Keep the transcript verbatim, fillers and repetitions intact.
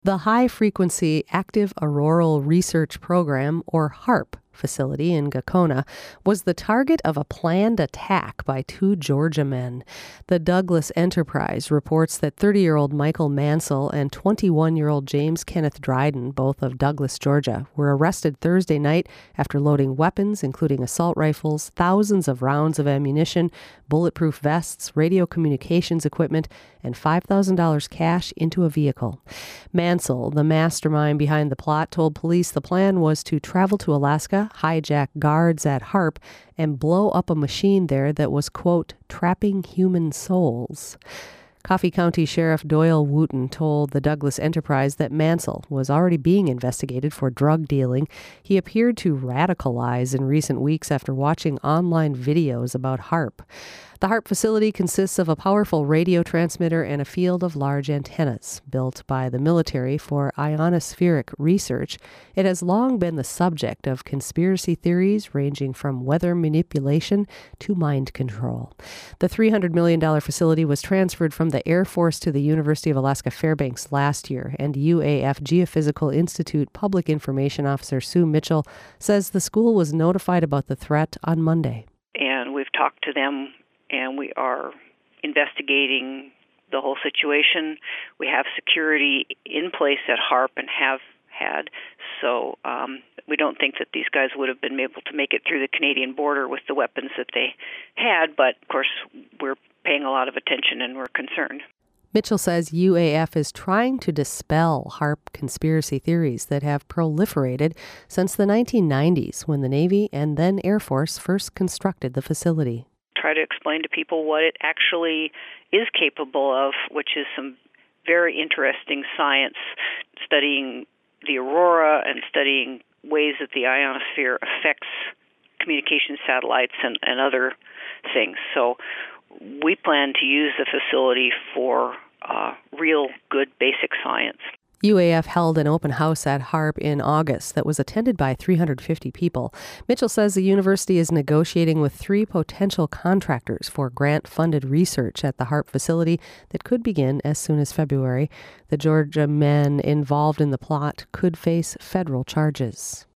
The High Frequency Active Auroral Research Program, or HAARP, facility in Gakona was the target of a planned attack by two Georgia men. The Douglas Enterprise reports that thirty-year-old Michael Mansell and twenty-one-year-old James Kenneth Dryden, both of Douglas, Georgia, were arrested Thursday night after loading weapons, including assault rifles, thousands of rounds of ammunition, bulletproof vests, radio communications equipment, and five thousand dollars cash into a vehicle. Mansell, the mastermind behind the plot, told police the plan was to travel to Alaska, hijack guards at HAARP, and blow up a machine there that was, quote, trapping human souls. Coffee County Sheriff Doyle Wooten told the Douglas Enterprise that Mansell was already being investigated for drug dealing. He appeared to radicalize in recent weeks after watching online videos about HAARP. The HAARP facility consists of a powerful radio transmitter and a field of large antennas built by the military for ionospheric research. It has long been the subject of conspiracy theories ranging from weather manipulation to mind control. The three hundred million dollars facility was transferred from the Air Force to the University of Alaska Fairbanks last year, and U A F Geophysical Institute Public Information Officer Sue Mitchell says the school was notified about the threat on Monday. And we've talked to them, and we are investigating the whole situation. We have security in place at HAARP and have had, so um, we don't think that these guys would have been able to make it through the Canadian border with the weapons that they had, but of course we're paying a lot of attention and we're concerned. Mitchell says U A F is trying to dispel HAARP conspiracy theories that have proliferated since the nineteen nineties when the Navy and then Air Force first constructed the facility. Try to explain to people what it actually is capable of, which is some very interesting science, studying the aurora and studying ways that the ionosphere affects communication satellites and, and other things. So we plan to use the facility for uh, real good basic science. U A F held an open house at HAARP in August that was attended by three hundred fifty people. Mitchell says the university is negotiating with three potential contractors for grant-funded research at the HAARP facility that could begin as soon as February. The Georgia men involved in the plot could face federal charges.